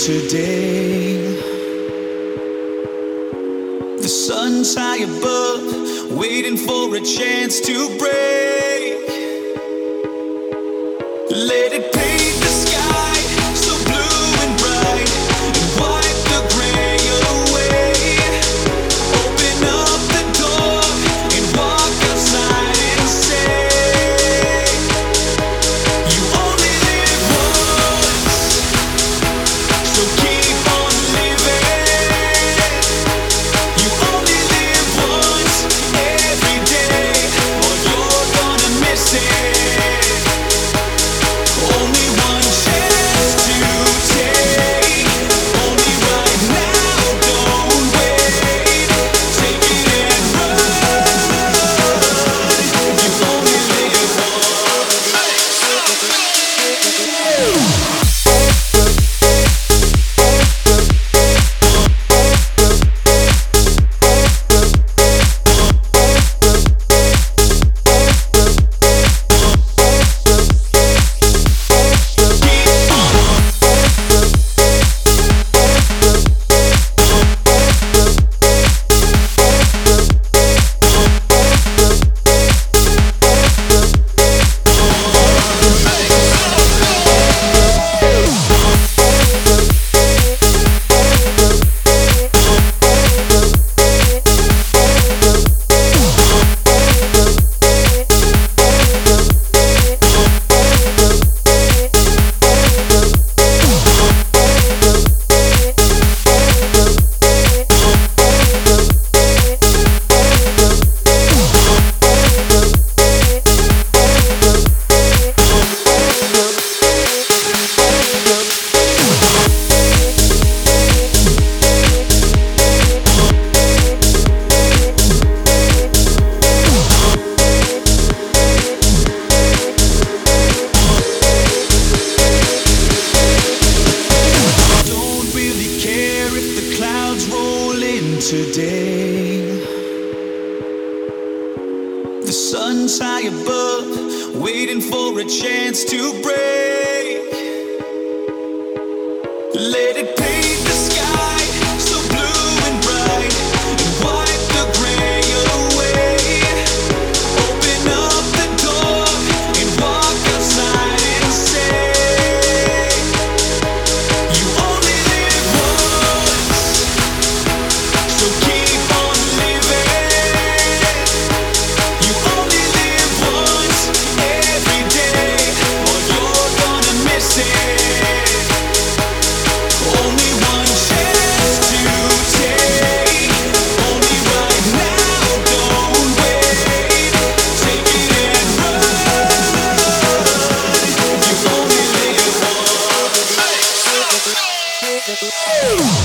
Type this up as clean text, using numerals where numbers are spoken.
today. The sun's high above, waiting for a chance to break. Let it paint the sky so blue and bright, and wipe the gray away. Open up the door and walk outside and say, you only live once, so keep on living. You only live once every day, or you're gonna miss it. Only one chance to take, only right now, don't wait. Take it and run, you only live today. The sun's high above, waiting for a chance to break. Let it paint the sky so blue and bright, and wipe the gray away. Open up the door and walk outside and say, you only live once, so keep on living. You only live once every day, or you're gonna miss it. Only one chance to take, only right now, don't wait. Take it and run, you only live once.